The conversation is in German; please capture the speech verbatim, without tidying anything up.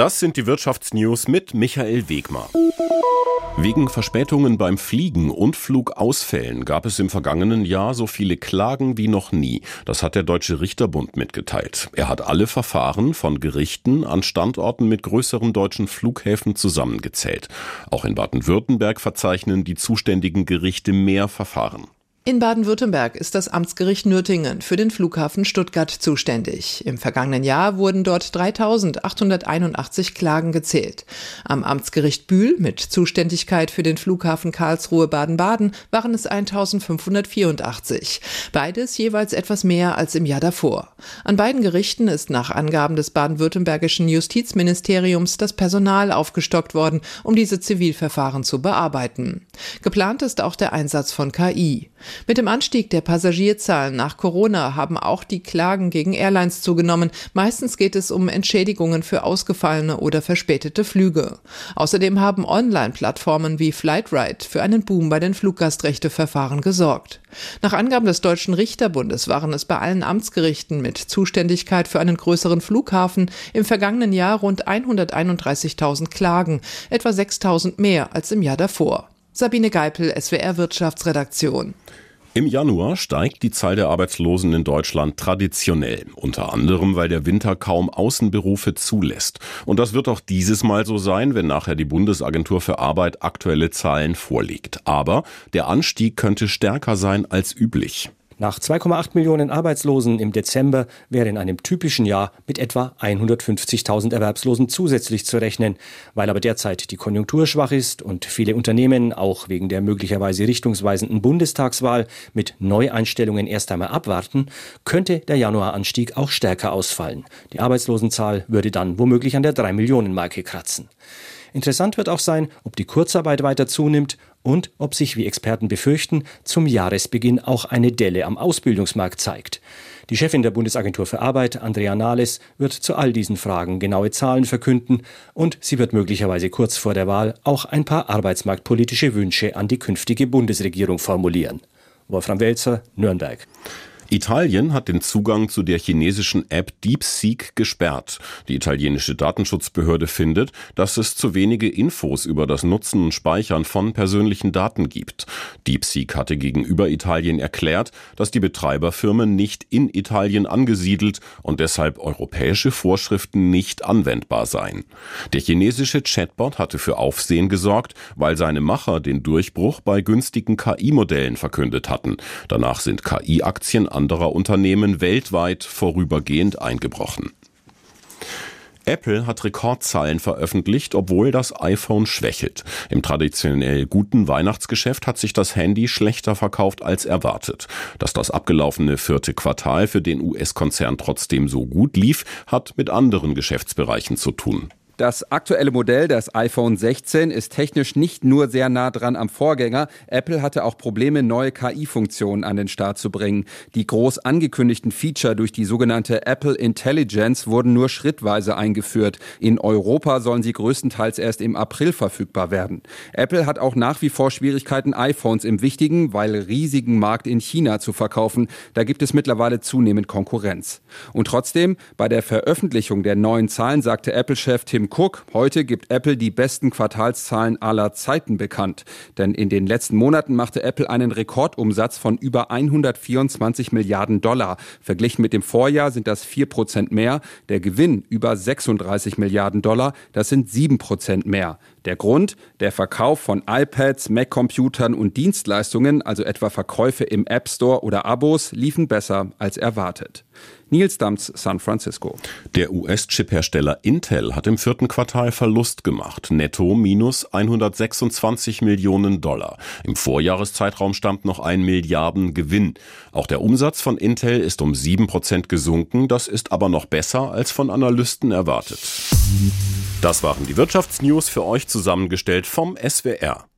Das sind die Wirtschaftsnews mit Michael Wegmar. Wegen Verspätungen beim Fliegen und Flugausfällen gab es im vergangenen Jahr so viele Klagen wie noch nie. Das hat der Deutsche Richterbund mitgeteilt. Er hat alle Verfahren von Gerichten an Standorten mit größeren deutschen Flughäfen zusammengezählt. Auch in Baden-Württemberg verzeichnen die zuständigen Gerichte mehr Verfahren. In Baden-Württemberg ist das Amtsgericht Nürtingen für den Flughafen Stuttgart zuständig. Im vergangenen Jahr wurden dort dreitausendachthunderteinundachtzig Klagen gezählt. Am Amtsgericht Bühl mit Zuständigkeit für den Flughafen Karlsruhe Baden-Baden waren es eintausendfünfhundertvierundachtzig. Beides jeweils etwas mehr als im Jahr davor. An beiden Gerichten ist nach Angaben des baden-württembergischen Justizministeriums das Personal aufgestockt worden, um diese Zivilverfahren zu bearbeiten. Geplant ist auch der Einsatz von K I. Mit dem Anstieg der Passagierzahlen nach Corona haben auch die Klagen gegen Airlines zugenommen. Meistens geht es um Entschädigungen für ausgefallene oder verspätete Flüge. Außerdem haben Online-Plattformen wie Flightride für einen Boom bei den Fluggastrechteverfahren gesorgt. Nach Angaben des Deutschen Richterbundes waren es bei allen Amtsgerichten mit Zuständigkeit für einen größeren Flughafen im vergangenen Jahr rund hunderteinunddreißigtausend Klagen, etwa sechstausend mehr als im Jahr davor. Sabine Geipel, S W R Wirtschaftsredaktion. Im Januar steigt die Zahl der Arbeitslosen in Deutschland traditionell, unter anderem, weil der Winter kaum Außenberufe zulässt. Und das wird auch dieses Mal so sein, wenn nachher die Bundesagentur für Arbeit aktuelle Zahlen vorlegt. Aber der Anstieg könnte stärker sein als üblich. Nach zwei Komma acht Millionen Arbeitslosen im Dezember wäre in einem typischen Jahr mit etwa hundertfünfzigtausend Erwerbslosen zusätzlich zu rechnen. Weil aber derzeit die Konjunktur schwach ist und viele Unternehmen auch wegen der möglicherweise richtungsweisenden Bundestagswahl mit Neueinstellungen erst einmal abwarten, könnte der Januaranstieg auch stärker ausfallen. Die Arbeitslosenzahl würde dann womöglich an der drei Millionen Marke kratzen. Interessant wird auch sein, ob die Kurzarbeit weiter zunimmt und ob sich, wie Experten befürchten, zum Jahresbeginn auch eine Delle am Ausbildungsmarkt zeigt. Die Chefin der Bundesagentur für Arbeit, Andrea Nahles, wird zu all diesen Fragen genaue Zahlen verkünden und sie wird möglicherweise kurz vor der Wahl auch ein paar arbeitsmarktpolitische Wünsche an die künftige Bundesregierung formulieren. Wolfram Welzer, Nürnberg. Italien hat den Zugang zu der chinesischen App DeepSeek gesperrt. Die italienische Datenschutzbehörde findet, dass es zu wenige Infos über das Nutzen und Speichern von persönlichen Daten gibt. DeepSeek hatte gegenüber Italien erklärt, dass die Betreiberfirmen nicht in Italien angesiedelt und deshalb europäische Vorschriften nicht anwendbar seien. Der chinesische Chatbot hatte für Aufsehen gesorgt, weil seine Macher den Durchbruch bei günstigen K I-Modellen verkündet hatten. Danach sind K I-Aktien anderer Unternehmen weltweit vorübergehend eingebrochen. Apple hat Rekordzahlen veröffentlicht, obwohl das iPhone schwächelt. Im traditionell guten Weihnachtsgeschäft hat sich das Handy schlechter verkauft als erwartet. Dass das abgelaufene vierte Quartal für den U S-Konzern trotzdem so gut lief, hat mit anderen Geschäftsbereichen zu tun. Das aktuelle Modell, das iPhone sechzehn, ist technisch nicht nur sehr nah dran am Vorgänger. Apple hatte auch Probleme, neue K I-Funktionen an den Start zu bringen. Die groß angekündigten Feature durch die sogenannte Apple Intelligence wurden nur schrittweise eingeführt. In Europa sollen sie größtenteils erst im April verfügbar werden. Apple hat auch nach wie vor Schwierigkeiten, iPhones im wichtigen, weil riesigen Markt in China zu verkaufen. Da gibt es mittlerweile zunehmend Konkurrenz. Und trotzdem, bei der Veröffentlichung der neuen Zahlen sagte Apple-Chef Tim Cook, heute gibt Apple die besten Quartalszahlen aller Zeiten bekannt. Denn in den letzten Monaten machte Apple einen Rekordumsatz von über hundertvierundzwanzig Milliarden Dollar. Verglichen mit dem Vorjahr sind das vier Prozent mehr. Der Gewinn über sechsunddreißig Milliarden Dollar, das sind sieben Prozent mehr. Der Grund? Der Verkauf von iPads, Mac-Computern und Dienstleistungen, also etwa Verkäufe im App Store oder Abos, liefen besser als erwartet. Nils Dams, San Francisco. Der U S-Chip-Hersteller Intel hat im vierten Quartal Verlust gemacht. Netto minus hundertsechsundzwanzig Millionen Dollar. Im Vorjahreszeitraum stammt noch ein Milliarden Gewinn. Auch der Umsatz von Intel ist um sieben Prozent gesunken. Das ist aber noch besser als von Analysten erwartet. Das waren die Wirtschaftsnews für euch zusammengestellt vom S W R.